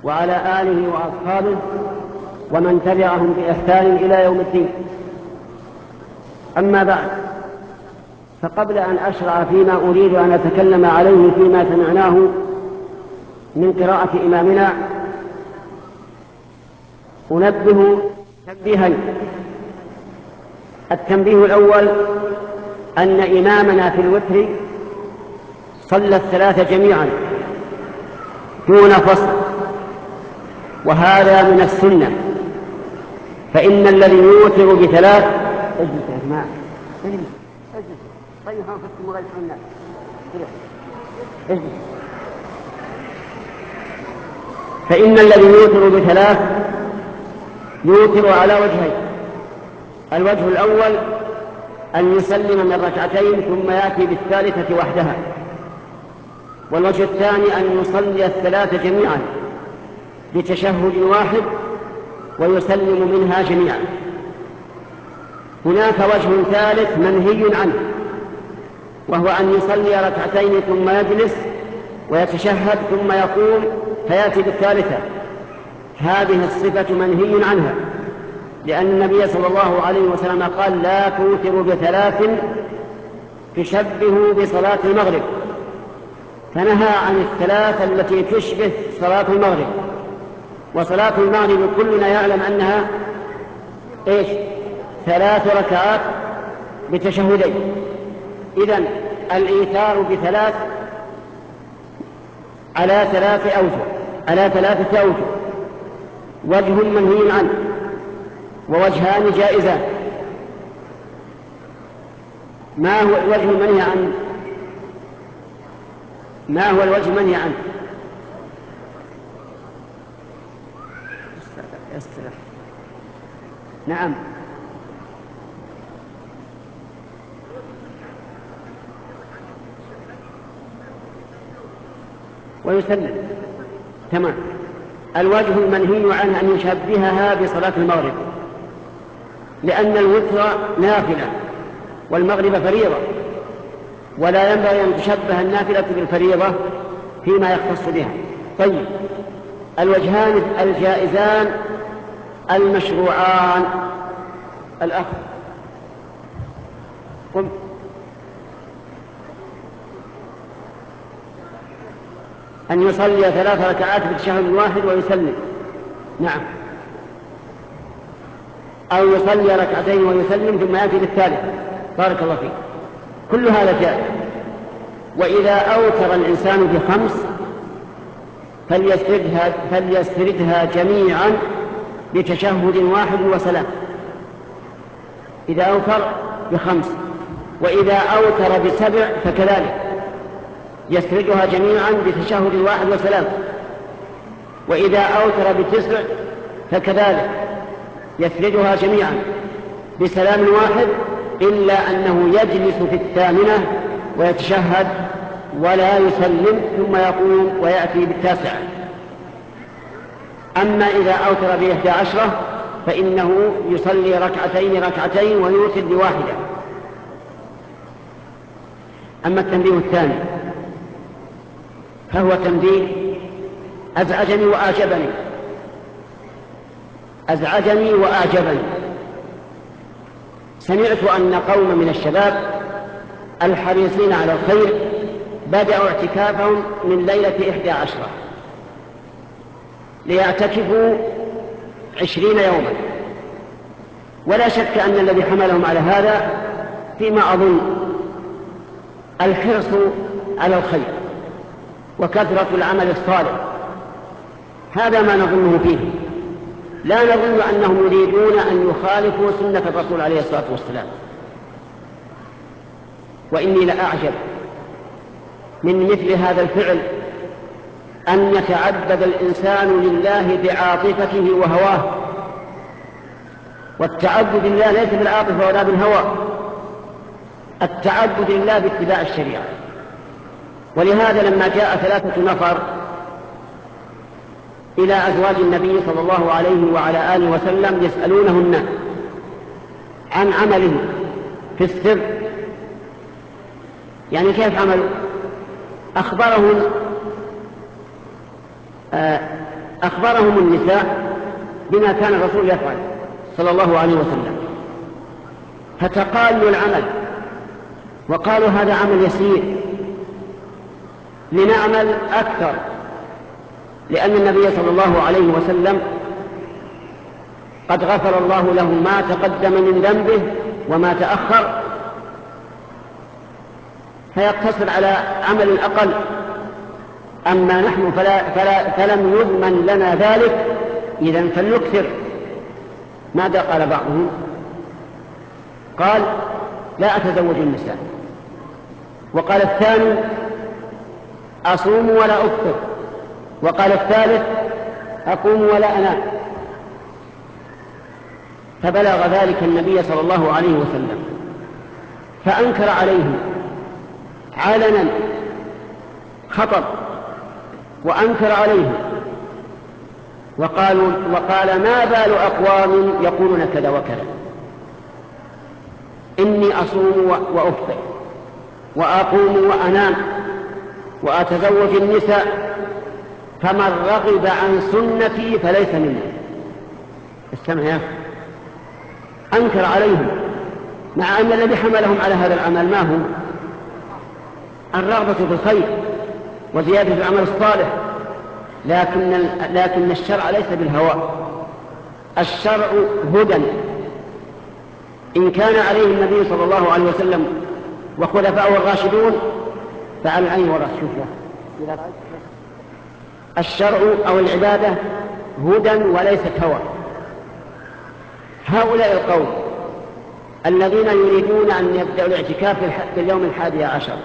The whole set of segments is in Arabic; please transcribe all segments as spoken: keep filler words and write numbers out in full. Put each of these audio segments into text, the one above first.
وعلى آله وأصحابه ومن تبعهم بإحسان إلى يوم الدين. أما بعد، فقبل أن أشرع فيما أريد أن أتكلم عليه فيما سمعناه من قراءة إمامنا، أنبه تنبيهين. التنبيه الأول أن إمامنا في الوتر صلى الثلاث جميعا دون فصل، وهذا من السنة، فإن الذي يوتر بثلاث اجلس يا جماعة اجلس اجلس طيب هنفتم غير الناس اجلس. فإن الذي يوتر بثلاث يوتر على وجهين: الوجه الأول أن يسلم من ركعتين ثم يأتي بالثالثة وحدها، والوجه الثاني أن يصلي الثلاث جميعا بتشهد واحد ويسلم منها جميعا. هناك وجه ثالث منهي عنه، وهو أن يصلي ركعتين ثم يجلس ويتشهد ثم يقوم فيأتي بالثالثة. هذه الصفة منهي عنها، لأن النبي صلى الله عليه وسلم قال: لا توتروا بثلاث تشبهوا بصلاة المغرب، فنهى عن الثلاث التي تشبه صلاة المغرب. وصلاة المغرب كلنا يعلم أنها إيش؟ ثلاث ركعات بتشهدين. إذن الإيثار بثلاث على ثلاث أوجه على ثلاثة أوجه: وجه منهي عنه، ووجهان جائزان. ما هو الوجه المنهي عنه؟ ما هو الوجه المنهي عنه؟ استرح. نعم، ويسلم. تمام. الوجه المنهي عنه أن يشبهها بصلاة المغرب، لأن الوتر نافلة والمغرب فريضة، ولا ينبغي أن تشبه النافلة بالفريضة فيما يختص بها. طيب، الوجهان الجائزان المشروعان: الأخ قم. أن يصلي ثلاث ركعات بتشهد واحد ويسلم. نعم. أو يصلي ركعتين ويسلم ثم يأتي بالثالث. بارك الله فيك. كل هذا جائز. وإذا أوتر الإنسان بخمس فليسردها, فليسردها جميعا بتشهد واحد وسلام، إذا أوتر بخمس. وإذا أوتر بسبع فكذلك يسردها جميعا بتشهد واحد وسلام. وإذا أوتر بتسع فكذلك يسردها جميعا بسلام واحد، إلا أنه يجلس في الثامنة ويتشهد ولا يسلم ثم يقوم ويأتي بالتاسعة. أما إذا أوتر بإحدى عشرة فإنه يصلي ركعتين ركعتين ويوتر بواحدة. أما التنبيه الثاني فهو تنبيه أزعجني وأعجبني أزعجني وأعجبني سمعت أن قوم من الشباب الحريصين على الخير بدأوا اعتكافهم من ليلة إحدى عشرة ليعتكفوا عشرين يوما. ولا شك أن الذي حملهم على هذا فيما أظن الحرص على الخير وكثرة العمل الصالح، هذا ما نظنه فيه. لا نظن أنهم يريدون أن يخالفوا سنة الرسول عليه الصلاة والسلام. وإني لأعجب من مثل هذا الفعل، أن يتعبد الإنسان لله بعاطفته وهواه، والتعبد لله ليس بالعاطفة ولا بالهوى، التعبد لله باتباع الشريعة. ولهذا لما جاء ثلاثة نفر إلى أزواج النبي صلى الله عليه وعلى آله وسلم يسألونهن عن عمله في السر، يعني كيف عملوا، أخبرهم أخبرهم النساء بما كان الرسول يفعل صلى الله عليه وسلم، فتقالوا العمل وقالوا هذا عمل يسير، لنعمل أكثر، لأن النبي صلى الله عليه وسلم قد غفر الله له ما تقدم من ذنبه وما تأخر، فيقتصر على عمل أقل. أما نحن فلا فلا فلم يضمن لنا ذلك، إذن فلنكثر. ماذا قال بعضهم؟ قال لا أتزوج النساء، وقال الثاني أصوم ولا أفطر، وقال الثالث أقوم ولا أنام. فبلغ ذلك النبي صلى الله عليه وسلم فأنكر عليهم علنا، خطب وأنكر عليهم، وقالوا وقال ما بال أقوام يقولون كذا وكذا، إني أصوم وأفطر وأقوم وأنام وأتزوج النساء، فمن رغب عن سنتي فليس مني. استمع يا أخي، أنكر عليهم مع أن الذي حملهم على هذا العمل ما هو؟ الرغبة في الخير وزيادة العمل الصالح، لكن لكن الشرع ليس بالهوى، الشرع هدى. إن كان عليه النبي صلى الله عليه وسلم وخلفاؤه الراشدون فعلى العين والرأس. شوف الشرع أو العبادة هدى وليست هوى. هؤلاء القوم الذين يريدون أن يبدأوا الاعتكاف في اليوم الحادي عشر،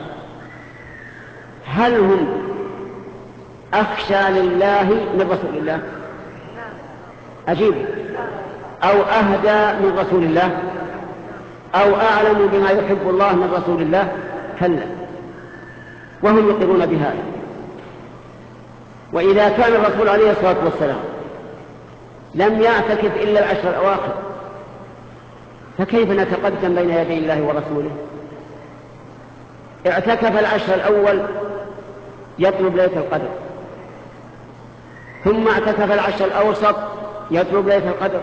هل هم أخشى لله من رسول الله؟ أجيب. أو أهدى من رسول الله؟ أو أعلم بما يحب الله من رسول الله؟ كلا، وهم يقرون بهذا. وإذا كان الرسول عليه الصلاة والسلام لم يعتكف إلا العشر الأواخر، فكيف نتقدم بين يدي الله ورسوله؟ اعتكف العشر الأول يطلب ليلة القدر، ثم اعتكف العشر الأوسط يطلب ليلة القدر،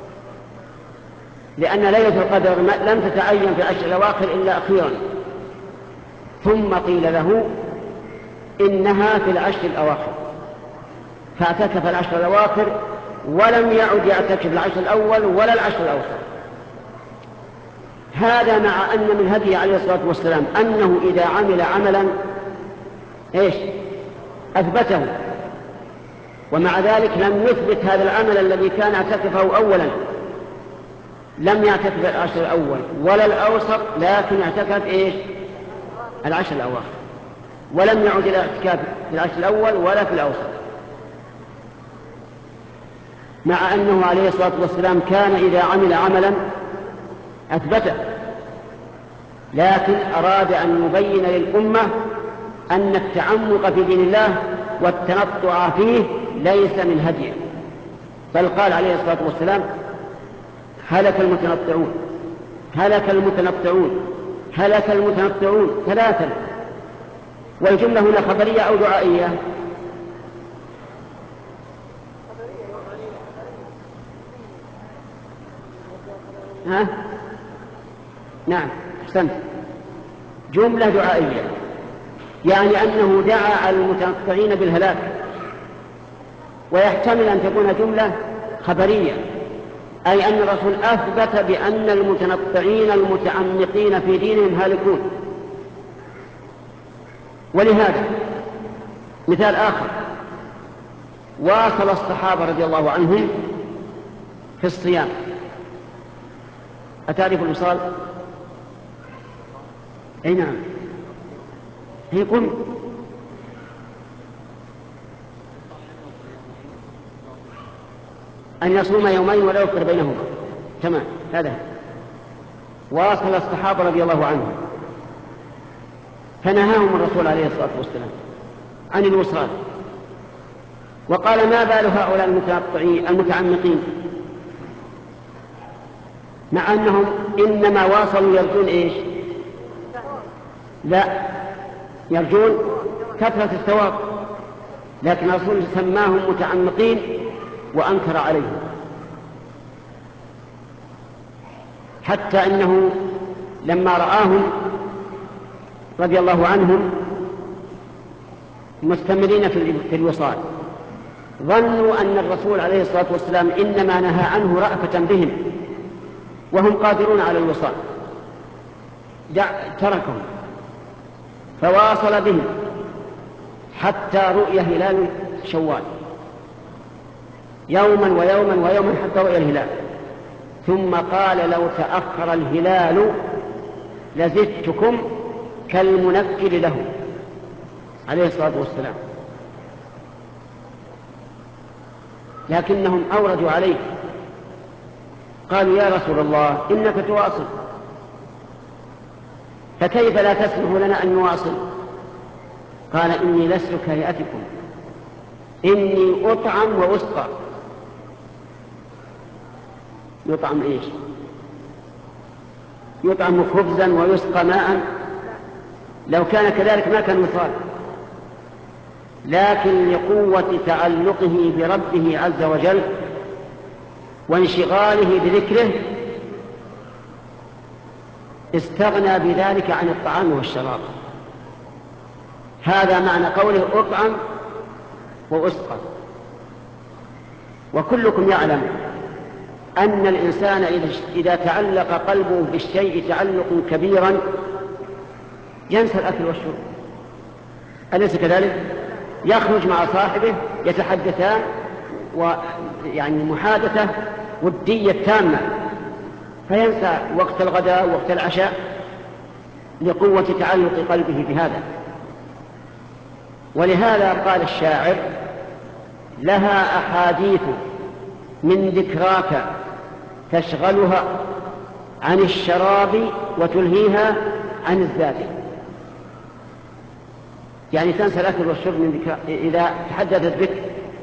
لأن ليلة القدر لم تتعين في العشر الأواخر إلا أخيرا، ثم قيل له إنها في العشر الأواخر، فاعتكف العشر الأواخر ولم يعد يعتكف العشر الأول ولا العشر الأوسط. هذا مع أن من هديه عليه الصلاة والسلام أنه إذا عمل عملا إيش أثبته، ومع ذلك لم يثبت هذا العمل الذي كان اعتكفه أولا، لم يعتكف العشر الأول ولا الأوسط، لكن اعتكف إيش العشر الأواخر، ولم يعد إلى اعتكاف في العشر الأول ولا في الأوسط، مع أنه عليه الصلاة والسلام كان إذا عمل عملا أثبته، لكن أراد أن يبين للأمة أن التعمق في دين الله والتنطع فيه ليس من هديه، بل قال عليه الصلاة والسلام هلك المتنطعون هلك المتنطعون هلك المتنطعون ثلاثا. والجملة هنا خبرية أو دعائية؟ ها؟ نعم أحسنت، جملة دعائية، يعني أنه دعا على المتنطعين بالهلاك، ويحتمل أن تكون جملة خبرية، أي أن الرسول أثبت بأن المتنطعين المتعمقين في دينهم هالكون. ولهذا مثال آخر، واصل الصحابة رضي الله عنهم في الصيام. أتعرف الوصال؟ أي نعم، يقول أن يصوم يومين ولا يفطر بينهما. تمام، هذا واصل الصحابة رضي الله عنهم، فنهاهم الرسول عليه الصلاة والسلام عن الوصال، وقال ما بال هؤلاء المتنطعين المتعمقين، مع أنهم إنما واصلوا يرجون إيش؟ لا، يرجون كثرة الثواب، لكن الرسول سماهم متعمقين وأنكر عليهم، حتى إنه لما رآهم رضي الله عنهم مستمرين في الوصال ظنوا أن الرسول عليه الصلاة والسلام إنما نهى عنه رأفة بهم وهم قادرون على الوصال، تركهم فواصل بهم حتى رؤي هلال شوال، يوما ويوما ويوما حتى رؤي الهلال، ثم قال لو تأخر الهلال لزدتكم كالمنكل له عليه الصلاة والسلام. لكنهم أوردوا عليه قالوا يا رسول الله إنك تواصل، فكيف لا تسمح لنا أن نواصل؟ قال إني لست كهيئتكم، إني أطعم وأسقى. يطعم إيش؟ يطعم خبزا ويسقى ماء، لو كان كذلك ما كان وصال، لكن لقوة تعلقه بربه عز وجل وانشغاله بذكره استغنى بذلك عن الطعام والشراب. هذا معنى قوله أطعم وأسقى. وكلكم يعلم أن الإنسان إذا تعلق قلبه بالشيء تعلق كبيرا ينسى الأكل والشرب، أليس كذلك؟ يخرج مع صاحبه يتحدثان ويعني محادثة ودية تامة، فينسى وقت الغداء ووقت العشاء لقوة تعلق قلبه بهذا. ولهذا قال الشاعر لها أحاديث من ذكراك تشغلها عن الشراب وتلهيها عن الذات، يعني تنسى الأكل والشرب من ذكر إذا تحدثت بك.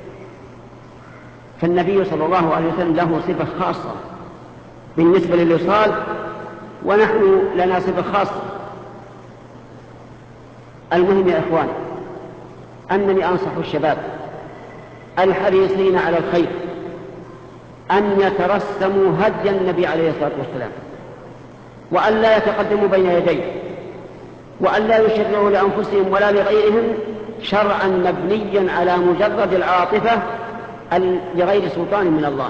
فالنبي صلى الله عليه وسلم له صفة خاصة بالنسبة للوصال، ونحن لنا صفة خاصة. المهم يا إخوان أنني أنصح الشباب الحريصين على الخير أن يترسموا هدي النبي عليه الصلاة والسلام، وأن لا يتقدموا بين يديه، وأن لا يشرعوا لأنفسهم ولا لغيرهم شرعا مبنيا على مجرد العاطفة لغير سلطان من الله،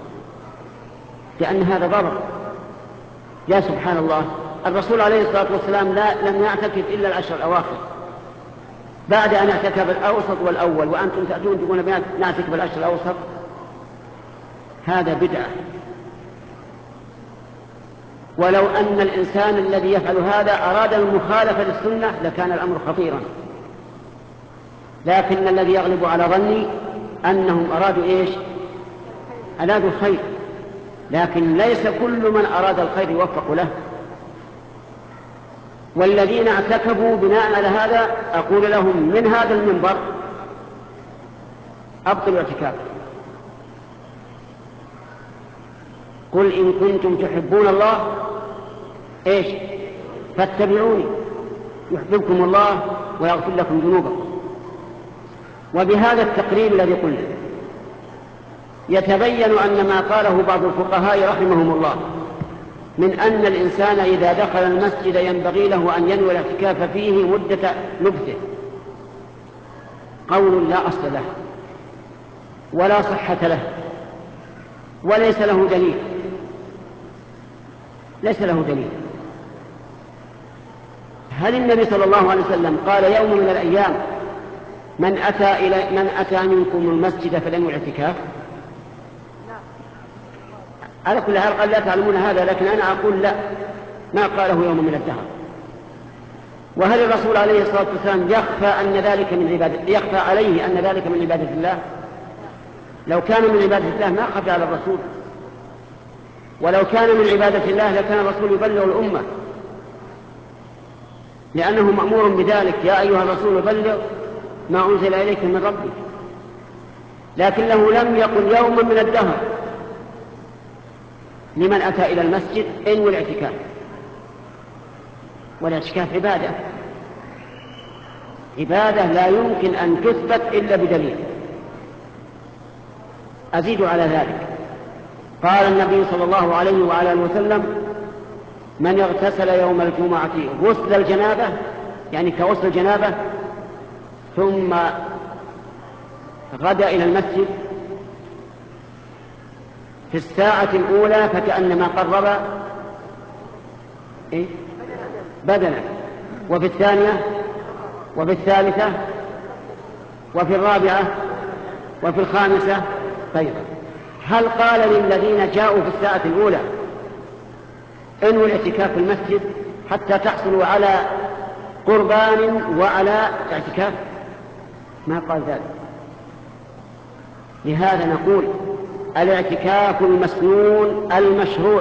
لأن هذا ضرر. يا سبحان الله، الرسول عليه الصلاة والسلام لا لم يعتكف إلا العشر الأواخر، بعد أن اعتكف الأوسط والأول، وأنتم تأتون تقولون نعتكف العشر الأوسط. هذا بدعة. ولو أن الإنسان الذي يفعل هذا أراد المخالفة للسنة لكان الأمر خطيرا، لكن الذي يغلب على ظني أنهم أرادوا إيش؟ أرادوا الخير، لكن ليس كل من أراد الخير يوفق له. والذين اعتكفوا بناء على هذا أقول لهم من هذا المنبر أبطلوا اعتكاف. قل إن كنتم تحبون الله إيش؟ فاتبعوني يحببكم الله ويغفر لكم ذنوبكم. وبهذا التقرير الذي قلنا يتبين أن ما قاله بعض الفقهاء رحمهم الله من أن الإنسان إذا دخل المسجد ينبغي له أن ينوي الاعتكاف فيه مدة لبثه قول لا أصل له ولا صحة له وليس له دليل، ليس له دليل. هل النبي صلى الله عليه وسلم قال يوم من الأيام من أتى إلى من أتى منكم المسجد فلينوي الاعتكاف؟ على كل حال قال لا تعلمون هذا، لكن أنا أقول لا، ما قاله يوم من الدهر. وهل الرسول عليه الصلاة والسلام يخفى أن ذلك من عبادة يخفى عليه أن ذلك من عبادة الله؟ لو كان من عبادة الله ما خفى على الرسول، ولو كان من عبادة الله لكان الرسول يبلغ الأمة، لأنه مأمور بذلك، يا أيها الرسول بلغ ما أنزل إليك من ربك. لكنه لم يقل يوما من الدهر لمن أتى إلى المسجد انوي الاعتكاف، والاعتكاف عبادة. عبادة لا يمكن أن تثبت إلا بدليل. أزيد على ذلك، قال النبي صلى الله عليه وعلى آله وسلم: من اغتسل يوم الجمعة غسل الجنابة، يعني كغسل الجنابة، ثم غدا إلى المسجد في الساعة الأولى فكأنما قرب إيه؟ بدنا، وفي الثانية وفي الثالثة وفي الرابعة وفي الخامسة أيضا. هل قال للذين جاءوا في الساعة الأولى انووا الاعتكاف في المسجد حتى تحصلوا على قربان وعلى اعتكاف؟ ما قال ذلك. لهذا نقول الاعتكاف المسنون المشروع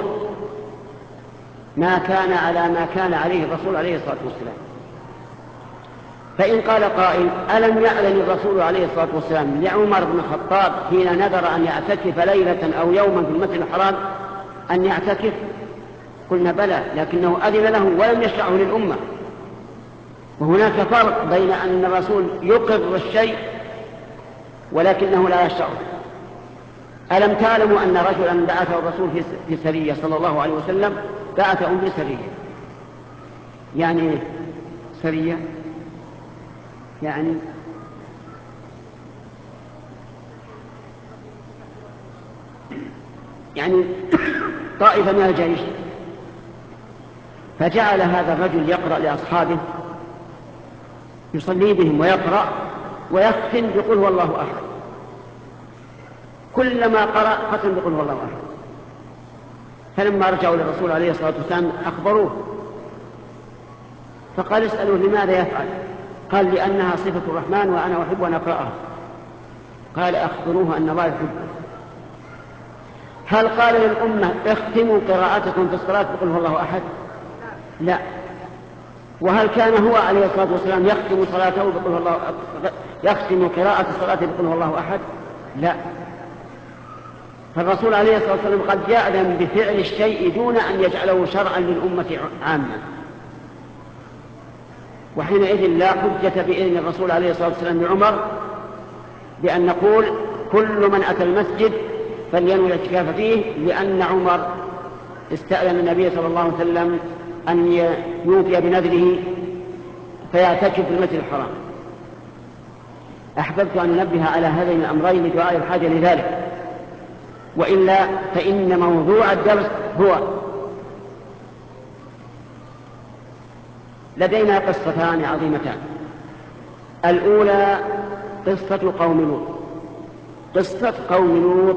ما كان على ما كان عليه الرسول عليه الصلاة والسلام. فإن قال قائل: ألم يعلن الرسول عليه الصلاة والسلام لعمر بن الخطاب حين نذر أن يعتكف ليلة أو يوما في المسجد الحرام أن يعتكف؟ قلنا بلى، لكنه أذن له ولم يشرعه للأمة. وهناك فرق بين أن الرسول يقر الشيء ولكنه لا يشرعه. ألم تعلموا أن رجلا بعثه الرسول في سرية صلى الله عليه وسلم، بعثهم في سرية؟ يعني سرية يعني يعني طائفة من الجيش، فجعل هذا الرجل يقرأ لأصحابه، يصلي بهم ويقرأ ويختم بقل هو الله أحد. كلما قرأ ختم بقل هو الله أحد. فلما رجعوا للرسول عليه الصلاة والسلام أخبروه، فقال: اسألوا لماذا يفعل؟ قال: لأنها صفة الرحمن وأنا أحب أن أقرأها. قال: أخبروه أن الله يحبه. هل قال للأمة: اختموا قراءتكم في الصلاة بقل هو الله أحد؟ لا. وهل كان هو عليه الصلاة والسلام يختم صلاته بقل هو الله يختم قراءة صلاته بقل هو الله أحد؟ لا. فالرسول عليه الصلاة والسلام قد يأذن بفعل الشيء دون أن يجعله شرعا للأمة عامة، وحينئذ لا حجة بإذن الرسول عليه الصلاة والسلام لعمر بأن نقول كل من أتى المسجد فلينوي الاعتكاف فيه، لأن عمر استأذن النبي صلى الله عليه وسلم أن يوفي بنذره فيعتكف في المسجد الحرام. أحببت أن أنبه على هذين الأمرين لدعاء الحاجة لذلك، وإلا فإن موضوع الدرس هو: لدينا قصتان عظيمتان. الأولى قصة قوم لوط. قصة قوم لوط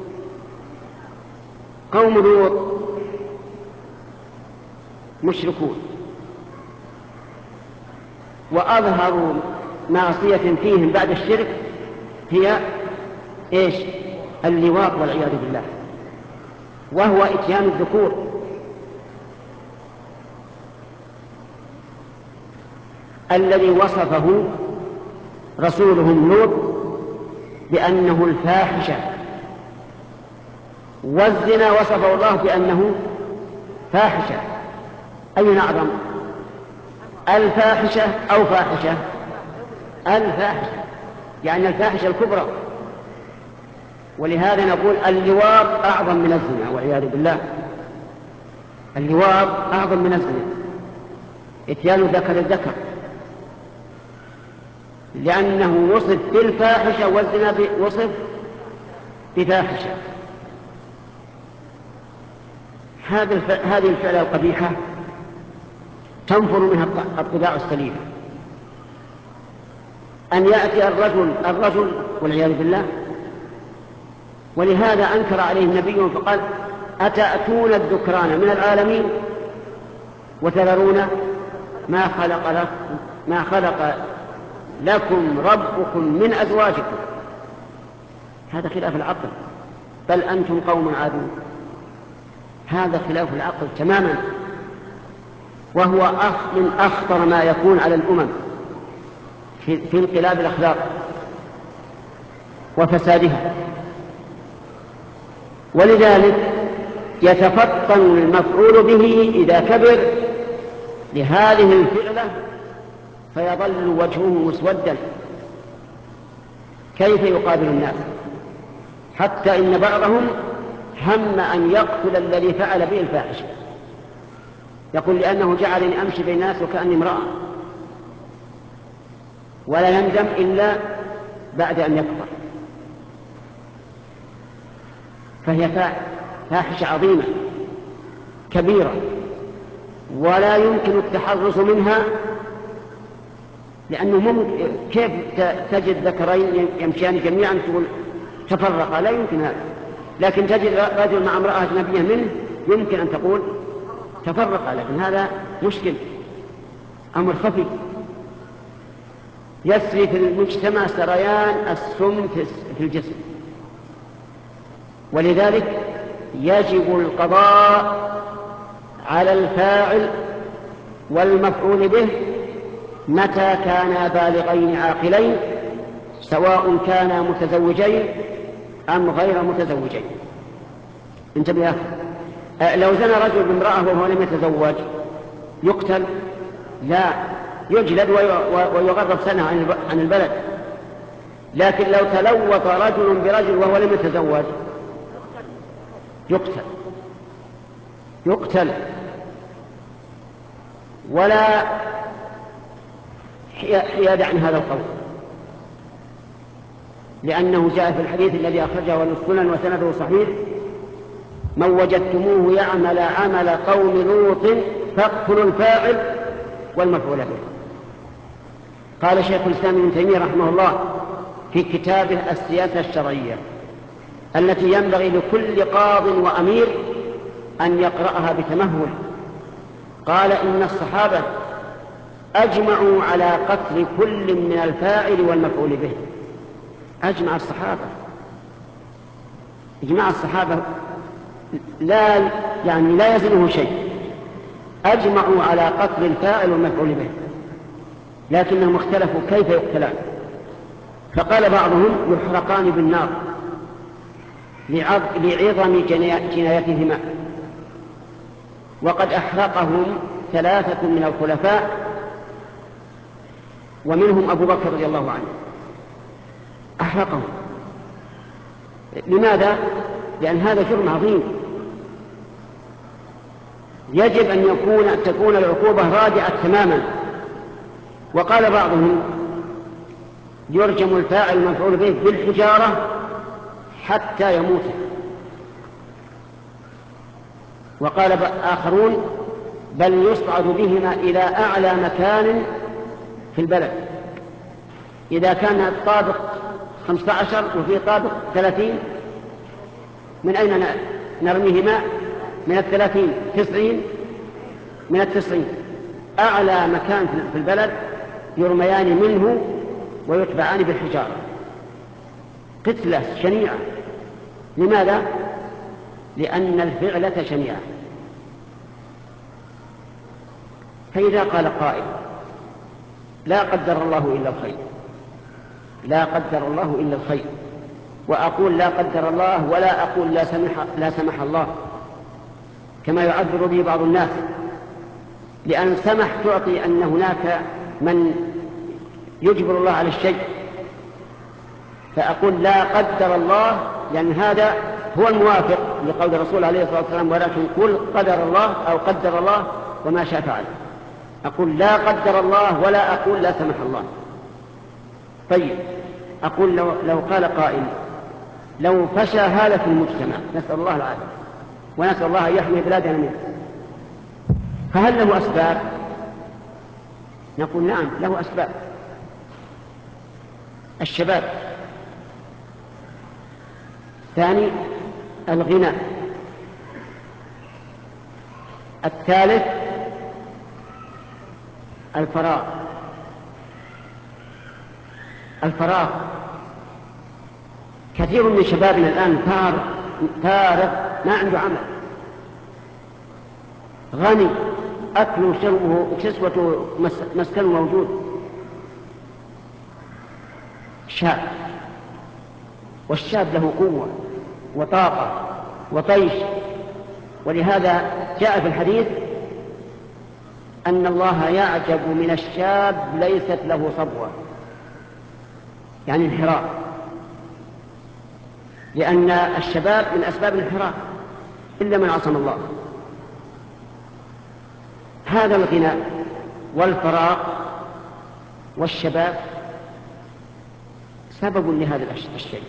قوم لوط مشركون، وأظهروا معصية فيهم بعد الشرك هي إيش؟ اللواط والعياذ بالله، وهو إتيان الذكور. الذي وصفه رسولهم لوط بأنه الفاحشة، والزنا وصفه الله بأنه فاحشة. أين أعظم، الفاحشة أو فاحشة؟ الفاحشة، يعني الفاحشة الكبرى. ولهذا نقول اللواط أعظم من الزنا والعياذ بالله. اللواط أعظم من الزنا، إتيان ذكر الذكر، لأنه وصف بالفاحشة والزنا وصف بفاحشة. هذه الفعلة القبيحة تنفر منها الطباع السليمة. أن يأتي الرجل الرجل والعياذ بالله، ولهذا أنكر عليه النبي فقال: أتأتون الذكران من العالمين وتذرون ما خلق لكم ما خلق لكم ربكم من أزواجكم. هذا خلاف العقل، بل أنتم قوم عادون. هذا خلاف العقل تماما، وهو أخ من أخطر ما يكون على الأمم في انقلاب الأخلاق وفسادها. ولذلك يتفطن المفعول به إذا كبر لهذه الفعلة فيظل وجهه مسودا، كيف يقابل الناس؟ حتى إن بعضهم هم أن يقتل الذي فعل به الفاحشة، يقول لأنه جعلني أمشي بين الناس وكأني امرأة، ولا يندم إلا بعد أن يكفر. فهي فاحشة عظيمة كبيرة، ولا يمكن التحرز منها، لأنه ممكن كيف تجد ذكرين يمشيان جميعا تقول تفرقا؟ لا يمكن هذا. لكن تجد رجل مع امرأة أجنبية منه يمكن أن تقول تفرقا، لكن هذا مشكل، أمر خفي يسري في المجتمع سريان السم في الجسم. ولذلك يجب القضاء على الفاعل والمفعول به متى كانا بالغين عاقلين، سواء كانا متزوجين أم غير متزوجين. انتبه يا أخي، لو زنى رجل بامرأة وهو لم يتزوج يقتل؟ لا، يجلد ويغرب سنة عن البلد. لكن لو تلوث رجل برجل وهو لم يتزوج يقتل يقتل ولا حياد عن هذا القول، لأنه جاء في الحديث الذي أخرجه السنن وسنده صحيح: من وجدتموه يعمل عمل قوم لوط فاقتلوا الفاعل والمفعول به. قال شيخ الإسلام ابن تيمية رحمه الله في كتابه السياسة الشرعية التي ينبغي لكل قاض وأمير أن يقرأها بتمهل، قال: إن الصحابة أجمعوا على قتل كل من الفاعل والمفعول به. أجمع الصحابة، إجماع الصحابة لا يعني لا يزنه شيء، أجمعوا على قتل الفاعل والمفعول به، لكنهم اختلفوا كيف يقتلان. فقال بعضهم: يحرقان بالنار لعظم جنايتهما. وقد أحرقهم ثلاثة من الخلفاء ومنهم أبو بكر رضي الله عنه، أحرقهم. لماذا؟ لأن هذا جرم عظيم، يجب أن يكون تكون العقوبة رادعة تماما. وقال بعضهم: يرجم الفاعل المفعول به بالحجارة حتى يموت. وقال آخرون: بل يصعد بهما إلى أعلى مكان في البلد، إذا كان الطابق خمسة عشر وفي طابق ثلاثين، من أين نرميهما؟ من الثلاثين تسعين، من التسعين أعلى مكان في البلد يرميان منه ويتبعان بالحجارة. قتلة شنيعة. لماذا؟ لأن الفعلة شنيعة. فإذا قال قائل: لا قدر الله إلا الخير، لا قدر الله إلا الخير، وأقول لا قدر الله ولا أقول لا سمح, لا سمح الله كما يعبر به بعض الناس، لأن سمح تعطي أن هناك من يجبر الله على الشيء، فأقول لا قدر الله لأن هذا هو الموافق لقول الرسول عليه الصلاة والسلام: ولكن قل قدر الله أو قدر الله وما شاء فعل. أقول لا قدر الله ولا أقول لا سمح الله. طيب، أقول لو, لو قال قائل: لو فشى هذا في المجتمع، نسأل الله العافية ونسأل الله أن يحمي بلادنا منه، فهل له أسباب؟ نقول نعم له أسباب. الشباب. ثاني الغنى. الثالث الفراغ. الفراغ كثير من شبابنا الآن فارغ ما عنده عمل، غني، أكله وشربه وكسوته مسكنه موجود، شاب، والشاب له قوة وطاقة وطيش. ولهذا جاء في الحديث: أن الله يعجب من الشاب ليست له صبوة، يعني انحراف، لأن الشباب من أسباب الانحراف إلا من عصم الله. هذا الغنى والفراغ والشباب سبب لهذا الشيء.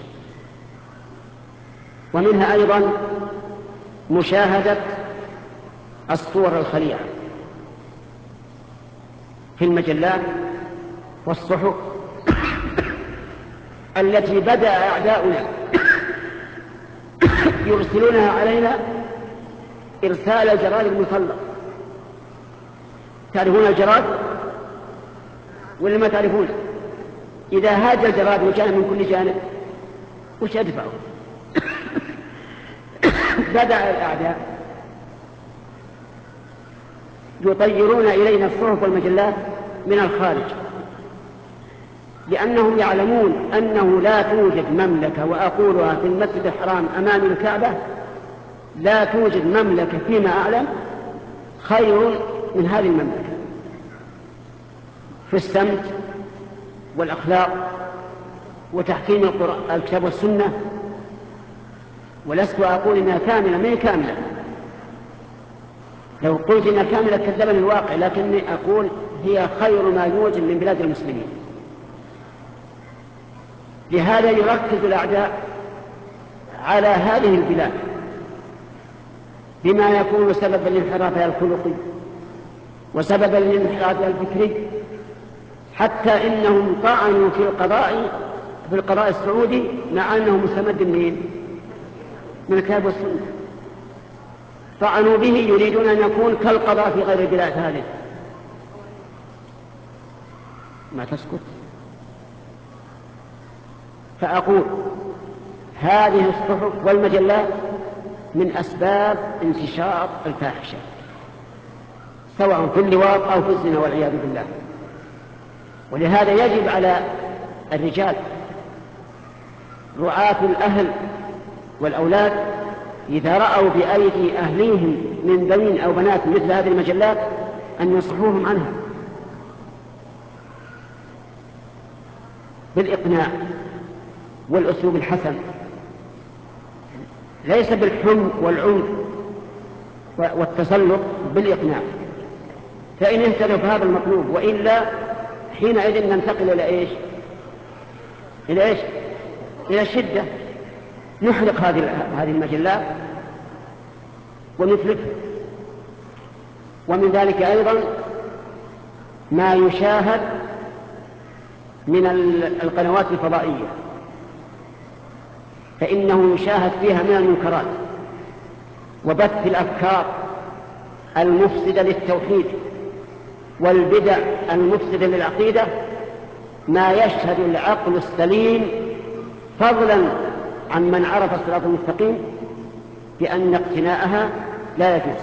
ومنها أيضا مشاهدة الصور الخليعة في المجلات والصحف التي بدأ أعداؤنا يرسلونها علينا إرسال الجراد المطلق. تعرفون الجراد ولا ما تعرفون؟ إذا هاج الجراد وجاء من كل جانب وش يدفعه؟ بدأ الأعداء يطيرون إلينا الصحف والمجلات من الخارج، لأنهم يعلمون أنه لا توجد مملكة، وأقولها في المسجد الحرام أمام الكعبة، لا توجد مملكة فيما أعلم خير من هذه المملكة في السمت والأخلاق وتحكيم الكتاب والسنة. ولست أقول إنها كاملة، ما هي كاملة، لو قلت إنها كاملة كذبني الواقع، لكني أقول هي خير ما يوجد من بلاد المسلمين. لهذا يركز الأعداء على هذه البلاد بما يكون سببا للانحراف الخلقي وسببا للانحراف الفكري، حتى إنهم طعنوا في القضاء في القضاء السعودي مع أنه مستمد منين؟ من الكتاب والسنة. طعنوا به يريدون أن يكون كالقضاء في غير البلاد هذه. ما تسكت. فأقول هذه الصحف والمجلات من أسباب انتشار الفاحشة، سواء في اللواط أو في الزنا والعياذ بالله. ولهذا يجب على الرجال رعاة الأهل والأولاد إذا رأوا بأيدي أهليهم من بنين أو بنات مثل هذه المجلات أن ينصحوهم عنها بالإقناع والأسلوب الحسن، ليس بالحمق والعنف والتسلط، بالإقناع. فإن اهتدوا فهذا المطلوب، وإلا حينئذ ننتقل إلى إيش؟ إلى إيش؟ إلى الشدة، نحرق هذه هذه المجلات ونتلفها. ومن ذلك أيضا ما يشاهد من القنوات الفضائية، فإنه يشاهد فيها من المنكرات وبث الأفكار المفسدة للتوحيد والبدع المفسدة للعقيدة ما يشهد العقل السليم، فضلا عن من عرف الصراط المستقيم، بأن اقتناءها لا يجوز.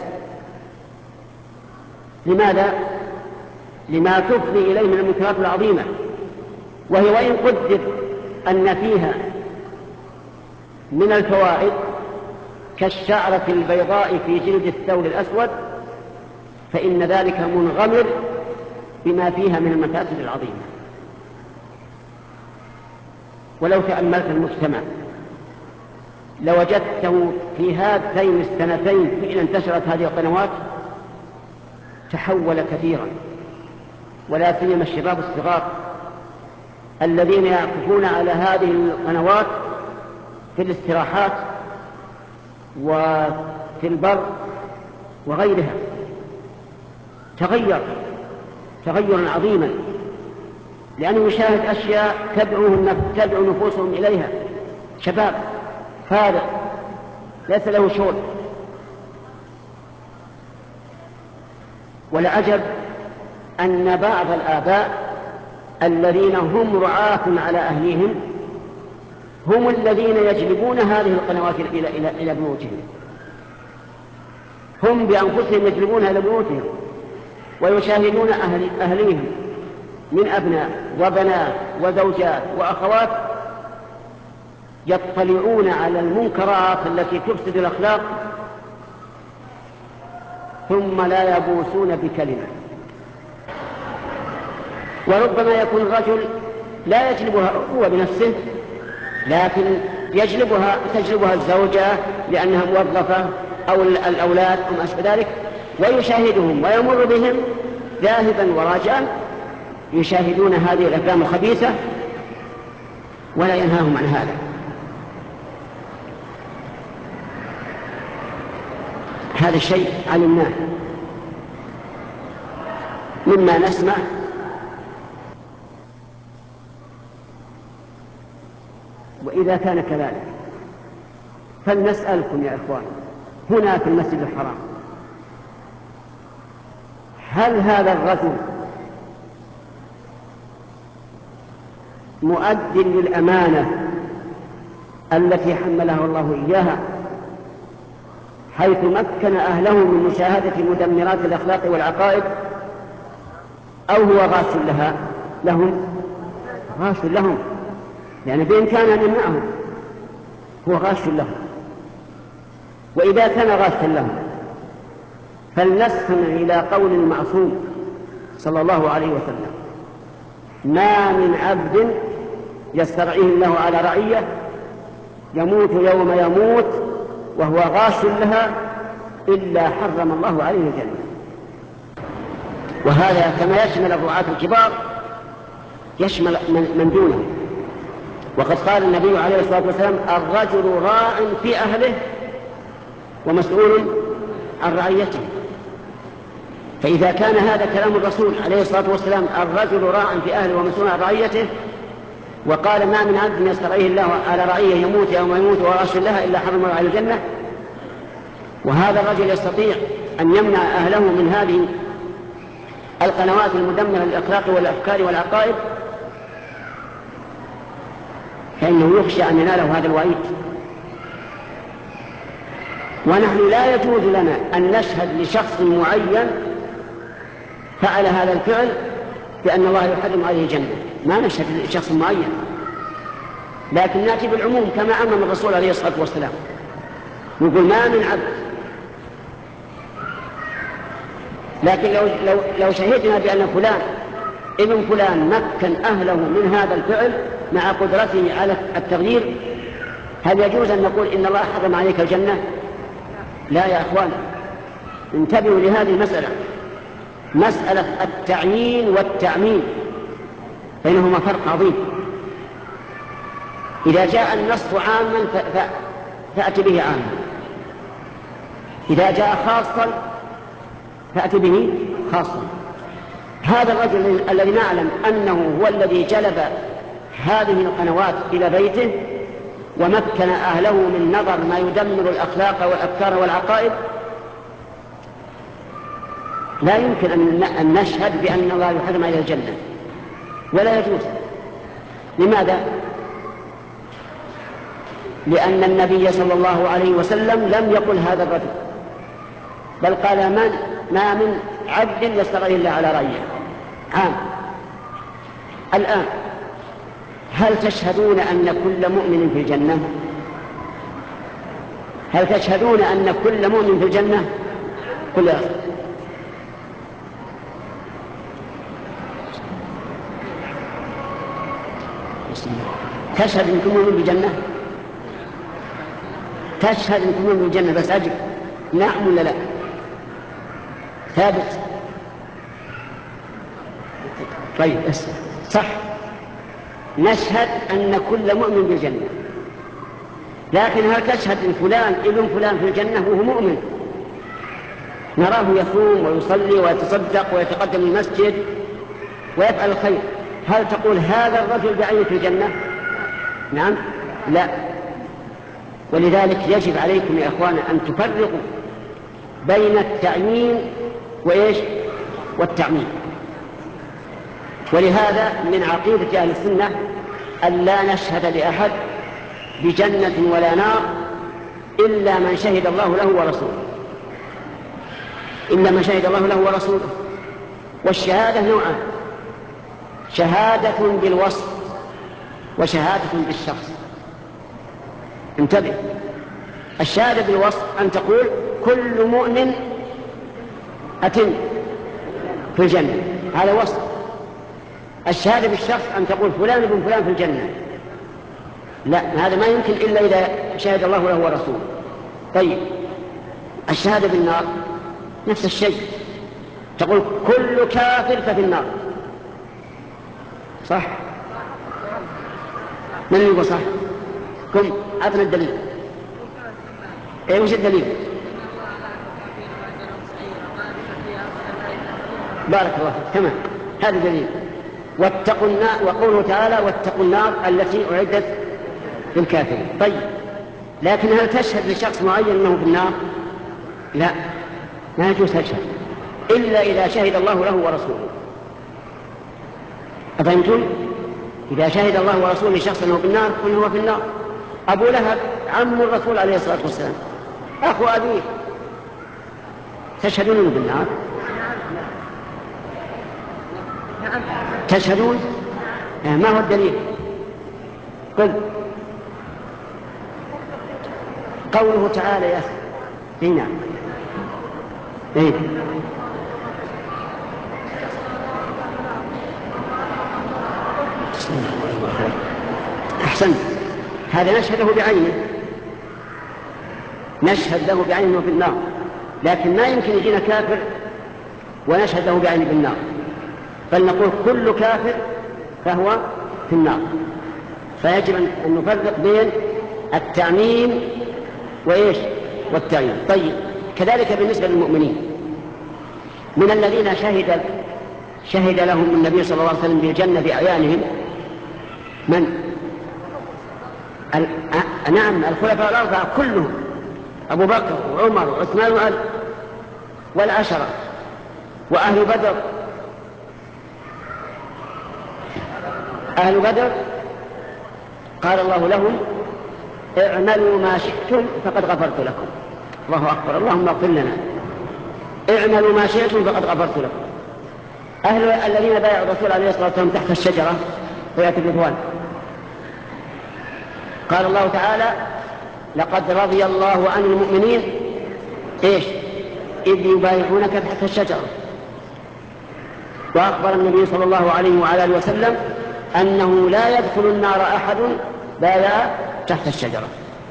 لماذا؟ لما تفضي إليه من المنكرات العظيمة، وهي وإن قدر أن فيها من الفوائد كالشعرة البيضاء في جلد الثور الأسود، فإن ذلك منغمر بما فيها من المفاسد العظيمة. ولو تأملت المجتمع لوجدته في هاتين السنتين حين انتشرت هذه القنوات تحول كثيرا، ولا سيما الشباب الصغار الذين يعكفون على هذه القنوات في الاستراحات وفي البر وغيرها، تغير تغيرا عظيما، لأنه يشاهد أشياء تدعو نفوسهم إليها. شباب فارغ ليس له شغل. والعجب أن بعض الآباء الذين هم رعاة على أهليهم هم الذين يجلبون هذه القنوات إلى إلى إلى بيوتهم، هم بأنفسهم يجلبونها إلى بيوتهم ويشاهدون أهل أهليهم من أبناء وبنات وزوجات وأخوات يطلعون على المنكرات التي تفسد الأخلاق، ثم لا يبوسون بكلمة وربما يكون الرجل لا يجلبها هو بنفسه، لكن يجلبها تجلبها الزوجة لأنها موظفة أو الأولاد أو ما أشبه ذلك، ويشاهدهم ويمر بهم ذاهبا وراجعا يشاهدون هذه الأفلام الخبيثة ولا ينهاهم عن هذا. هذا الشيء علمناه مما نسمع. وإذا كان كذلك فلنسألكم يا إخوان هنا في المسجد الحرام، هل هذا الرجل مؤد للأمانة التي حمله الله إياها، حيث مكن أهله من مشاهدة مدمرات الأخلاق والعقائد، أو هو غاش لها لهم غاش لهم يعني بإمكانه أن يمنعهم، هو غاش لهم. وإذا كان غاشا لهم فلنستمع إلى قول المعصوم صلى الله عليه وسلم: ما من عبد يسترعيه الله على رعية يموت يوم يموت وهو غاش لها إلا حرم الله عليه الجنة. وهذا كما يشمل الرعاة الكبار يشمل من دونه. وقد قال النبي عليه الصلاة والسلام: الرجل راع في أهله ومسؤول عن رعيته. فإذا كان هذا كلام الرسول عليه الصلاة والسلام: الرجل راع في أهله ومسؤول عن رعيته، وقال: ما من عبد يسترعيه الله على رعية يموت يوم يموت وهو غاش لها إلا حرم الله عليه الجنة، وهذا الرجل يستطيع أن يمنع أهله من هذه القنوات المدمرة للأخلاق والأفكار والعقائد، فإنه يخشى أن يناله هذا الوعيد. ونحن لا يجوز لنا أن نشهد لشخص معين فعل هذا الفعل بأن الله يحرم عليه الجنة، ما نشهد لشخص معين، لكن نأتي بالعموم كما أمر الرسول عليه الصلاة والسلام، نقول ما من عبد. لكن لو, لو, لو شهدنا بأن فلان ابن فلان مكن أهله من هذا الفعل مع قدرته على التغيير، هل يجوز أن نقول إن الله حرم عليك الجنة؟ لا يا أخوان، انتبهوا لهذه المسألة، مسألة التعيين والتعميم بينهما فرق عظيم. إذا جاء النص عاما فأتي به عاما، إذا جاء خاصا فأتي به خاصا. هذا الرجل الذي نعلم أنه هو الذي جلب هذه القنوات إلى بيته ومكن أهله من نظر ما يدمر الأخلاق والأفكار والعقائد، لا يمكن أن نشهد بأن الله يحرم عليه الجنة، ولا يجوز. لماذا؟ لأن النبي صلى الله عليه وسلم لم يقل هذا الرجل، بل قال: من ما من عبد يسترعيه الله على رعية عام. الآن هل تشهدون أن كل مؤمن في الجنة؟ هل تشهدون أن كل مؤمن في الجنة؟ كل أخر. تشهد أن كل مؤمن في الجنة؟ تشهد أن كل مؤمن في الجنة بس أجل نعم ولا لا؟ ثابت؟ طيب صح، نشهد أن كل مؤمن بالجنة، لكن هل تشهد أن فلان ابن فلان في الجنة وهو مؤمن؟ نراه يصوم ويصلي ويتصدق ويتقدم المسجد ويفعل الخير، هل تقول هذا الرجل بعينه في الجنة؟ نعم؟ لا. ولذلك يجب عليكم يا أخوانا أن تفرقوا بين التعيين وإيش؟ والتعميم. ولهذا من عقيدة أهل السنة أن لا نشهد لأحد بجنة ولا نار إلا من شهد الله له ورسوله، إلا من شهد الله له ورسوله. والشهادة نوعان: شهادة بالوصف وشهادة بالشخص. انتبه، الشهادة بالوصف أن تقول كل مؤمن أتم في الجنة، هذا وصف. الشهادة بالشخص أن تقول فلان ابن فلان في الجنة، لا، هذا ما يمكن إلا إذا شهد الله له ورسوله. طيب الشهادة بالنار نفس الشيء، تقول كل كافر ففي النار، صح؟ من يقول صح؟ كم أعطنا الدليل. إيه وش الدليل؟ بارك الله فيك، تمام، هذا دليل. واتقوا النار، وقوله تعالى واتقوا النار التي أعدت للكافرين. طيب لكن هل تشهد لشخص معين أنه في النار؟ لا، ما يجوز تشهد إلا إذا شهد الله له ورسوله. أفهمتم؟ إذا شهد الله ورسوله لشخص أنه في النار قل هو في النار. أبو لهب عم الرسول عليه الصلاة والسلام، أخو أبيه، تشهدون أنه بالنار؟ تشهدون؟ ما هو الدليل؟ قل. قوله تعالى يا أخي. نعم. إيه؟ أحسن، هذا نشهده بعينه، نشهد له بعينه في النار، لكن ما يمكن يجينا كافر ونشهد له بعينه في النار، بل نقول كل كافر فهو في النار. فيجب أن نفرق بين التعميم وإيش والتعيين. طيب كذلك بالنسبة للمؤمنين، من الذين شهد شهد لهم النبي صلى الله عليه وسلم بالجنة بأعيانهم من؟ ال... أ... نعم، الخلفاء الأربعة كلهم، أبو بكر وعمر وعثمان وعلي والعشرة وأهل بدر. أهل بدر قال الله لهم اعملوا ما شئتم فقد غفرت لكم. الله أكبر، اللهم اغفر لنا. اعملوا ما شئتم فقد غفرت لكم. أهل الذين بايعوا الرسول عليه الصلاة والسلام تحت الشجرة بيعة الرضوان، قال الله تعالى لقد رضي الله عن المؤمنين إيش؟ إذ يبايعونك تحت الشجرة. وأخبر النبي صلى الله عليه وعلى آله وسلم أنه لا يدخل النار أحد بايع تحت الشجرة.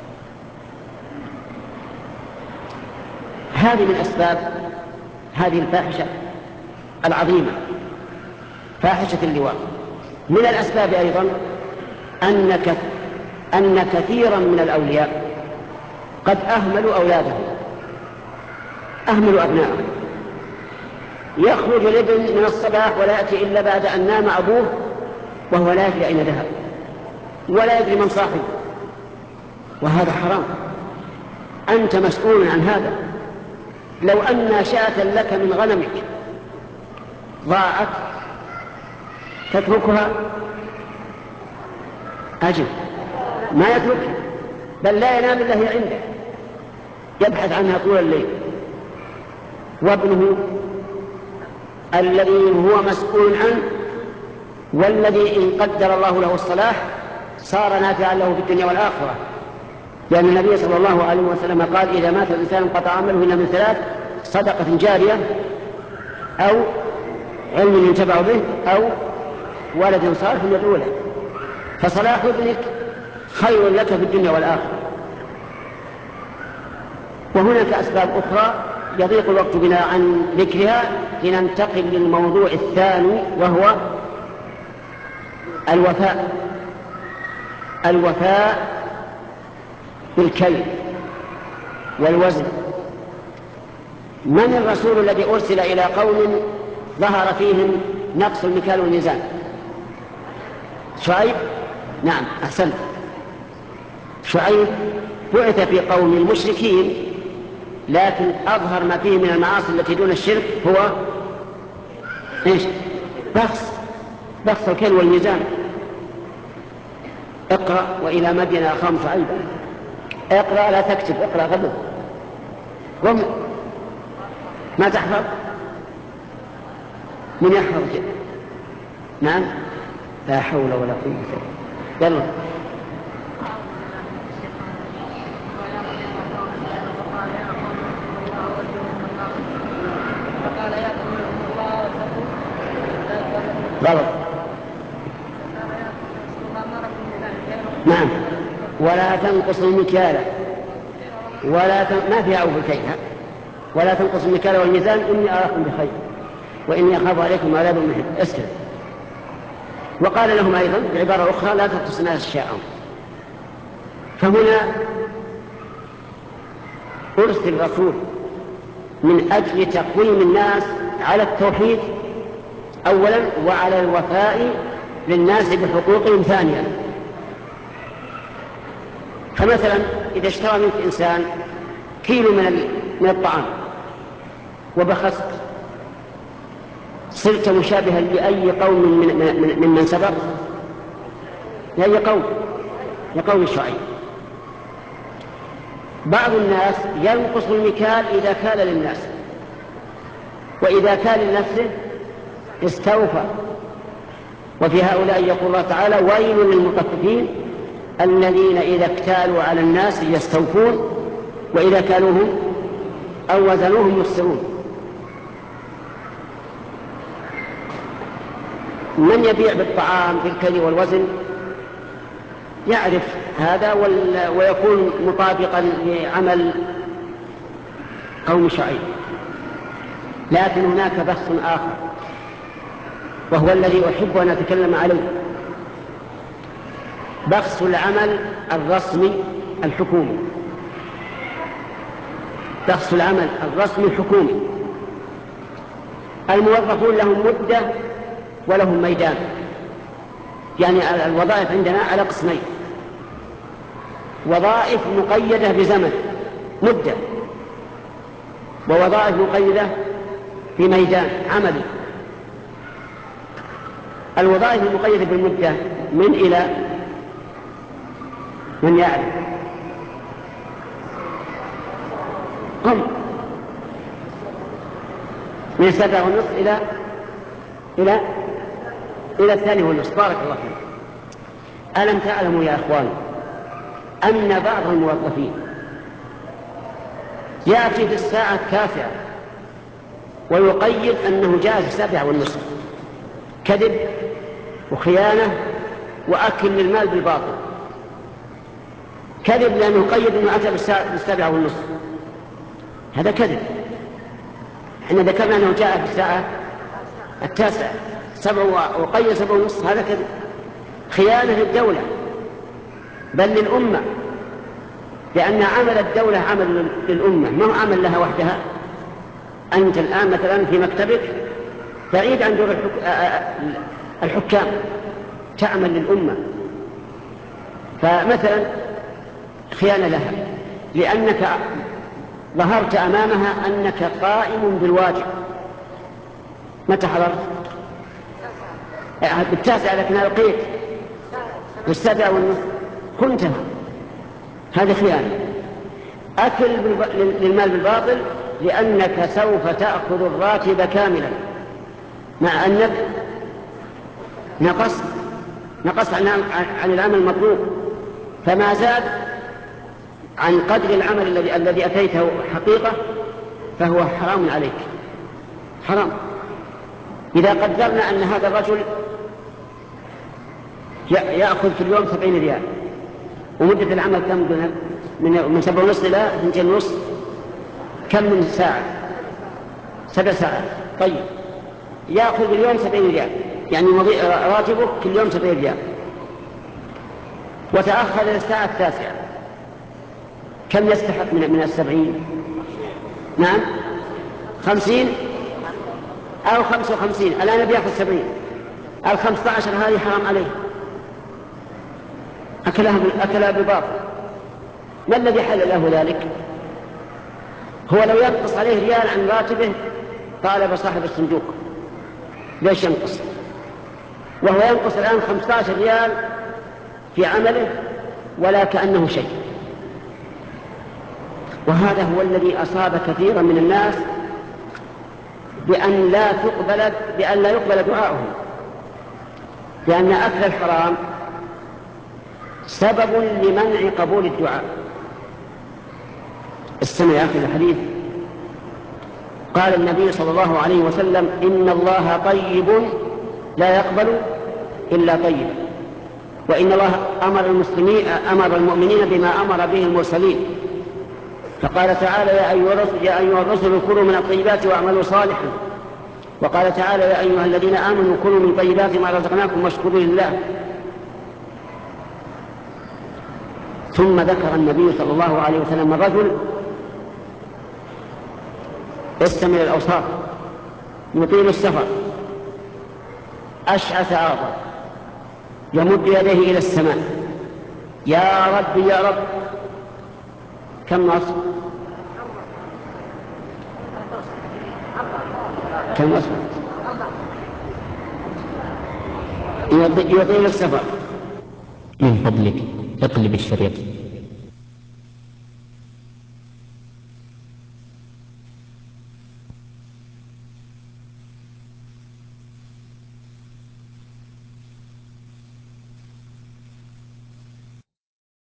هذه من أسباب هذه الفاحشة العظيمة، فاحشة اللواء. من الأسباب أيضا أن أن كثيرا من الأولياء قد أهملوا أولادهم، أهملوا أبنائهم. يخرج الابن من الصباح ولا يأتي إلا بعد أن نام أبوه وهو لا يدري أين ذهب ولا يدري من صاحبه، وهذا حرام. أنت مسؤول عن هذا. لو أن شاة لك من غنمك ضاعت تتركها؟ أجل، ما يتركها، بل لا ينام إلا هي عنده، يبحث عنها طول الليل. وابنه الذي هو مسؤول عنه والذي إن قدر الله له الصلاح صار نافعا له في الدنيا والآخرة، لأن النبي صلى الله عليه وسلم قال إذا مات الإنسان انقطع عمله إلا من ثلاث: صدقة جارية، أو علم ينتفع به، أو ولد صالح يدعو له. فصلاح ابنك خير لك في الدنيا والآخرة. وهناك أسباب أخرى يضيق الوقت بنا عن ذكرها، لننتقل للموضوع الثاني وهو الوفاء. الوفاء بالكيل والوزن. من الرسول الذي أرسل إلى قوم ظهر فيهم نقص المكيال والميزان؟ شعيب؟ نعم، أحسنت. شعيب بعث في قوم المشركين، لكن أظهر ما فيه من المعاصي التي دون الشرك هو إيش؟ بخس بخس الكيل والميزان. اقرأ وإلى مدين أخاهم شعيبا. اقرأ لا تكتب، اقرأ غضب. قم، ما تحفظ؟ من يحفظ كده؟ نعم، لا حول ولا قوة. يلا. غلط. ولا تنقصوا المكيال ولا تن... ما فيها أو بالكيل، ولا تنقصوا المكيال والميزان إني أراكم بخير وإني أخاف عليكم عذاب محيط. اسكت. وقال لهم أيضا بعبارة أخرى لا تقصوا الناس أشياءهم. فهنا أرسل رسول من أجل تقويم الناس على التوحيد أولا، وعلى الوفاء للناس بحقوقهم ثانيا. فمثلا إذا اشترى منك إنسان كيلو من الطعام وبخست، صرت مشابها لأي قوم من من سبق، لأي قوم لقوم شعيب. بعض الناس ينقص المكيال إذا كال للناس، وإذا كال لنفسه استوفى. وفي هؤلاء يقول الله تعالى ويل للمطففين الذين إذا اكتالوا على الناس يستوفون وإذا كالوهم أو وزنوهم يخسرون. من يبيع بالطعام بالكيل والوزن يعرف هذا ويكون مطابقا لعمل قوم شعيب. لكن هناك بحث آخر وهو الذي أحب أن أتكلم عليه، بحث العمل الرسمي الحكومي. بحث العمل الرسمي الحكومي. الموظفون لهم مدة ولهم ميدان، يعني الوظائف عندنا على قسمين: وظائف مقيدة بزمن مدة، ووظائف مقيدة في ميدان عملي. الوظائف المقيدة بالمدة من إلى من يعرف؟ قم من السابعة والنصف إلى إلى إلى الثاني والنصف. بارك الله فيك. ألم تعلموا يا أخوان أن بعض الموظفين يأتي في الساعة التاسعة ويقيد أنه جاء في السابعة والنصف؟ كذب وخيانة وأكل للمال بالباطل. كذب لأنه قيد أنه أتى بالسابعة والنصف، هذا كذب. احنا ذكرنا أنه جاء في الساعة التاسعة سبعة وقيد سبعة ونصف، هذا كذب. خيانة للدولة بل للأمة، لأن عمل الدولة عمل للأمة ما هو عمل لها وحدها. أنت الآن مثلا في مكتبك بعيد عن دور الحكام، تعمل للأمة. فمثلا خيانة لها لأنك ظهرت أمامها أنك قائم بالواجب. متى حضرت؟ بالتاسع، لكن ألقيت بالسابعة والنصف كنتها، هذه خيانة. أكل للمال بالباطل لأنك سوف تأخذ الراتب كاملا مع أنك نقصت نقصت عن العمل المطلوب، فما زاد عن قدر العمل الذي الذي أتيته حقيقة فهو حرام عليك، حرام. إذا قدرنا أن هذا الرجل يأخذ في اليوم سبعين ريال، ومدة العمل كم؟ من من سبع ونصف إلى اثنتين ونصف، كم من ساعة؟ سبع ساعات. طيب يأخذ باليوم سبعين ريال، يعني راتبه كل يوم سبعين ريال، وتأخذ إلى الساعة التاسعة، كم يستحق من من السبعين؟ نعم خمسين أو خمسة وخمسين. الآن بيأخذ سبعين، الخمسة عشر هذه حرام عليه، أكلها أكلها بالباطل. ما الذي حل له ذلك؟ هو لو ينقص عليه ريال عن راتبه طالب صاحب الصندوق ليش ينقص، وهو ينقص الآن خمسة عشر ريال في عمله ولا كأنه شيء. وهذا هو الذي أصاب كثيرا من الناس بأن لا تقبل بأن لا يقبل دعاؤهم، لأن أكل الحرام سبب لمنع قبول الدعاء. استمع يا أخي الحديث. قال النبي صلى الله عليه وسلم إن الله طيب لا يقبل إلا طيبا. وإن الله أمر المسلمين أمر المؤمنين بما أمر به المرسلين، فقال تعالى يا أيها الرسل, يا أيها الرسل كلوا من الطيبات واعملوا صالحا، وقال تعالى يا أيها الذين آمنوا كلوا من طيبات ما رزقناكم واشكروا لله. ثم ذكر النبي صلى الله عليه وسلم الرجل استمر الأوصاف: يطيل السفر، أشعث أغبر، يمد يديه إلى السماء يا رب يا رب. كم نص؟ كم نص؟ يطيل السفر. من فضلك اقلب الشريط.